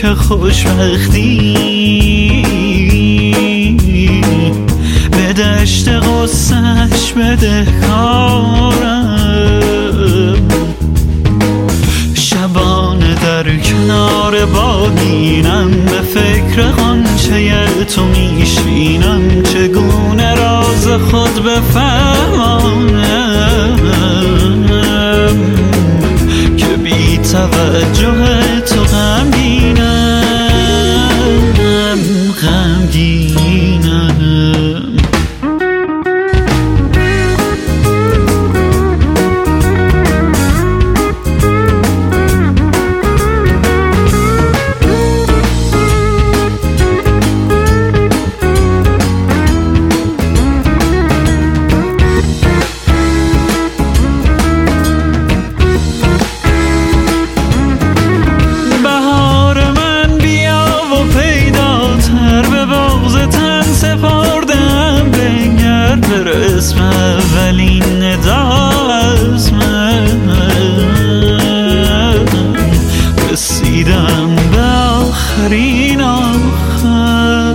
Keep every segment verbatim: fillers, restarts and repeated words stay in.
که خوشبختی به دشت غصه‌اش بده کارم. شبانه در کنار بادینم به فکر غنچه تو میشینم، چگونه راز خود بفهمانم که بی توجه تو غمگینم غمگینم. اسم اولین ندا از من رسیدم به آخرین آخر.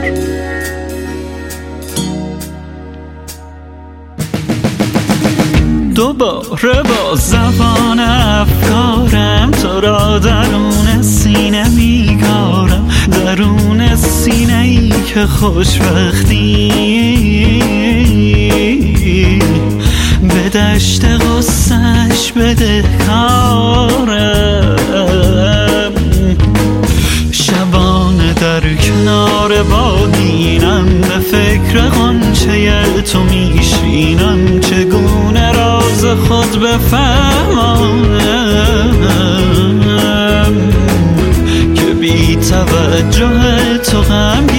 دوباره با زبان افکارم تو را درون سینه میگارم، درون سینه ای که خوشبختی به دشت غصه‌اش بده کارم. شبانه در کنار بادینم به فکر غنچه تو میشینم، چگونه راز خود بفهمانم که بی توجه تو غم